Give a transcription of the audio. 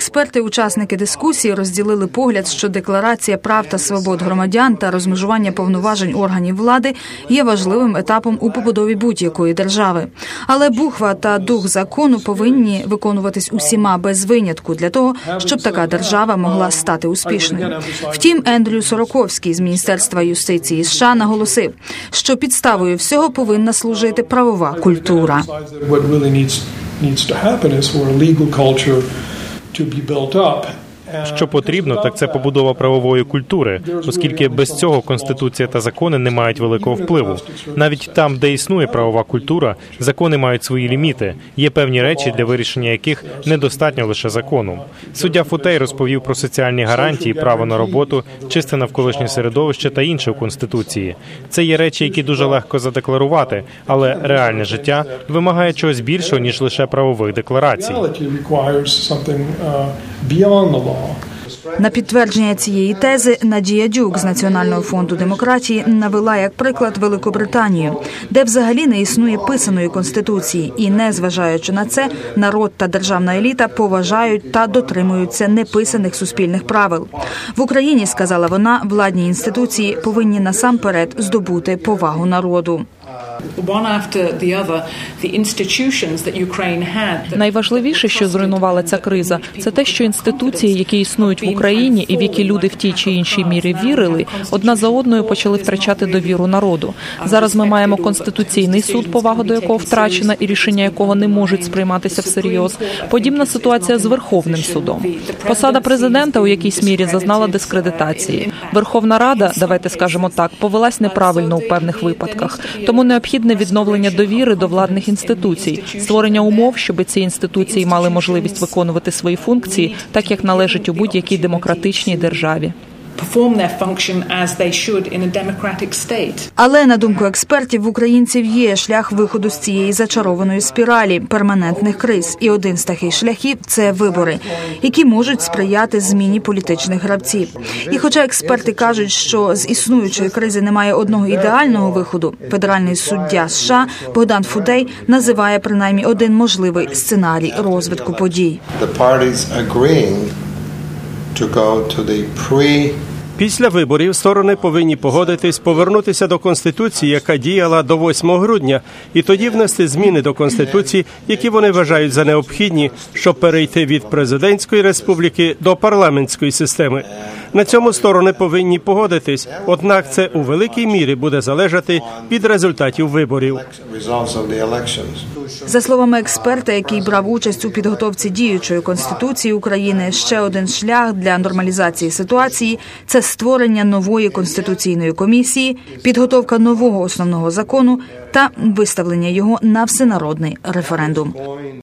Експерти-учасники дискусії розділили погляд, що Декларація прав та свобод громадян та розмежування повноважень органів влади є важливим етапом у побудові будь-якої держави. Але буква та дух закону повинні виконуватись усіма без винятку для того, щоб така держава могла стати успішною. Втім, Ендрю Сороковський з Міністерства юстиції США наголосив, що підставою всього повинна служити правова культура. Що потрібно, так це побудова правової культури, оскільки без цього Конституція та закони не мають великого впливу. Навіть там, де існує правова культура, закони мають свої ліміти. Є певні речі, для вирішення яких недостатньо лише закону. Суддя Футей розповів про соціальні гарантії, право на роботу, чисте навколишнє середовище та інше у Конституції. Це є речі, які дуже легко задекларувати, але реальне життя вимагає чогось більшого, ніж лише правових декларацій. На підтвердження цієї тези Надія Дюк з Національного фонду демократії навела як приклад Великобританію, де взагалі не існує писаної конституції і, незважаючи на це, народ та державна еліта поважають та дотримуються неписаних суспільних правил. В Україні, сказала вона, владні інституції повинні насамперед здобути повагу народу. Найважливіше, що зруйнувала ця криза, це те, що інституції, які існують в Україні і в які люди в тій чи іншій мірі вірили, одна за одною почали втрачати довіру народу. Зараз ми маємо Конституційний суд, повага до якого втрачена і рішення якого не можуть сприйматися всерйоз. Подібна ситуація з Верховним судом. Посада президента у якійсь мірі зазнала дискредитації. Верховна Рада, давайте скажемо так, повелась неправильно у певних випадках. Тому необхідне відновлення довіри до владних інституцій, створення умов, щоб ці інституції мали можливість виконувати свої функції, так як належить у будь-якій демократичній державі. Але, на думку експертів, в українців є шлях виходу з цієї зачарованої спіралі перманентних криз. І один з таких шляхів – це вибори, які можуть сприяти зміні політичних гравців. І хоча експерти кажуть, що з існуючої кризи немає одного ідеального виходу, федеральний суддя США Богдан Футей називає принаймні один можливий сценарій розвитку подій. Після виборів сторони повинні погодитись повернутися до Конституції, яка діяла до 8 грудня, і тоді внести зміни до Конституції, які вони вважають за необхідні, щоб перейти від президентської республіки до парламентської системи. На цьому сторони повинні погодитись, однак це у великій мірі буде залежати від результатів виборів. За словами експерта, який брав участь у підготовці діючої Конституції України, ще один шлях для нормалізації ситуації – це створення нової Конституційної комісії, підготовка нового основного закону та виставлення його на всенародний референдум.